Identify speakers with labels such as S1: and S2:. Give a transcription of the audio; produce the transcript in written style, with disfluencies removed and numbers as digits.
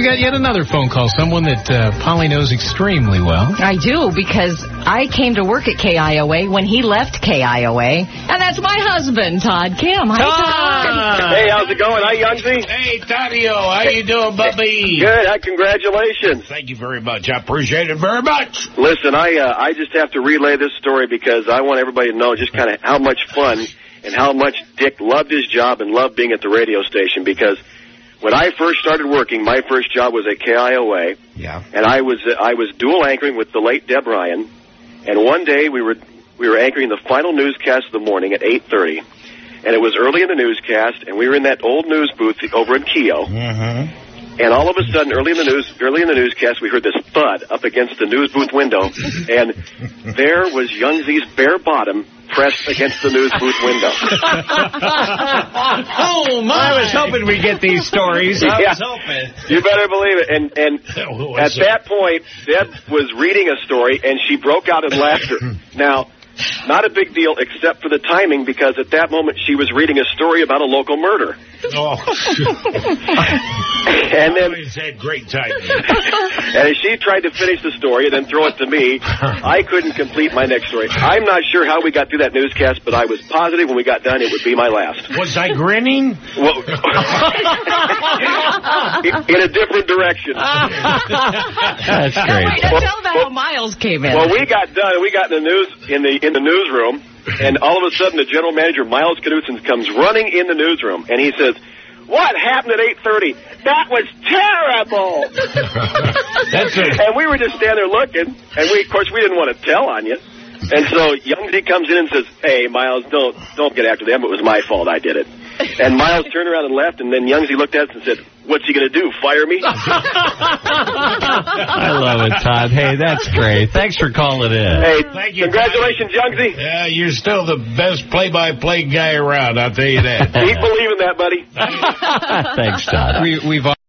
S1: We got yet another phone call, someone that Polly knows extremely well.
S2: I do, because I came to work at KIOA when he left KIOA, and that's my husband, Todd Kim. Hi, Todd.
S3: Hey, how's it going? Hi, Youngsy.
S4: Hey, Tadio, how you doing, Bubby?
S3: Good. Congratulations.
S4: Thank you very much. I appreciate it very much.
S3: Listen, I just have to relay this story because I want everybody to know just kind of how much fun and how much Dick loved his job and loved being at the radio station, because when I first started working, my first job was at KIOA.
S4: Yeah.
S3: And I was dual anchoring with the late Deb Ryan. And one day we were anchoring the final newscast of the morning at 8:30. And it was early in the newscast, and we were in that old news booth over in Keogh.
S4: Mm-hmm.
S3: And all of a sudden, early in the newscast, we heard this thud up against the news booth window, and there was Youngsy's bare bottom pressed against the news booth window.
S1: Oh, my.
S4: I was hoping we'd get these stories. I was hoping.
S3: You better believe it. And at that point, Deb was reading a story, and she broke out in laughter. Now, not a big deal except for the timing, because at that moment she was reading a story about a local murder.
S4: Oh.
S3: And then
S4: always had great timing.
S3: And as she tried to finish the story and then throw it to me, I couldn't complete my next story. I'm not sure how we got through that newscast, but I was positive when we got done it would be my last.
S4: Was I grinning?
S3: Well, in a different direction.
S1: That's great.
S2: Wait, tell them how Miles came in.
S3: Well, we got done. We got in the newsroom, and all of a sudden the general manager, Miles Knudsen, comes running in the newsroom, and he says, "What happened at 8:30? That was terrible."
S4: That's it.
S3: And we were just standing there looking, and of course we didn't want to tell on you. And so Youngsy comes in and says, "Hey, Miles, don't get after them. It was my fault. I did it." And Miles turned around and left, and then Youngsy looked at us and said, "What's he going to do, fire me?"
S1: I love it, Todd. Hey, that's great. Thanks for calling in.
S3: Hey,
S4: Thank you,
S3: congratulations, Youngsy.
S4: Yeah, you're still the best play-by-play guy around, I'll tell you that.
S3: Keep believing that, buddy.
S1: Thanks, Todd. We've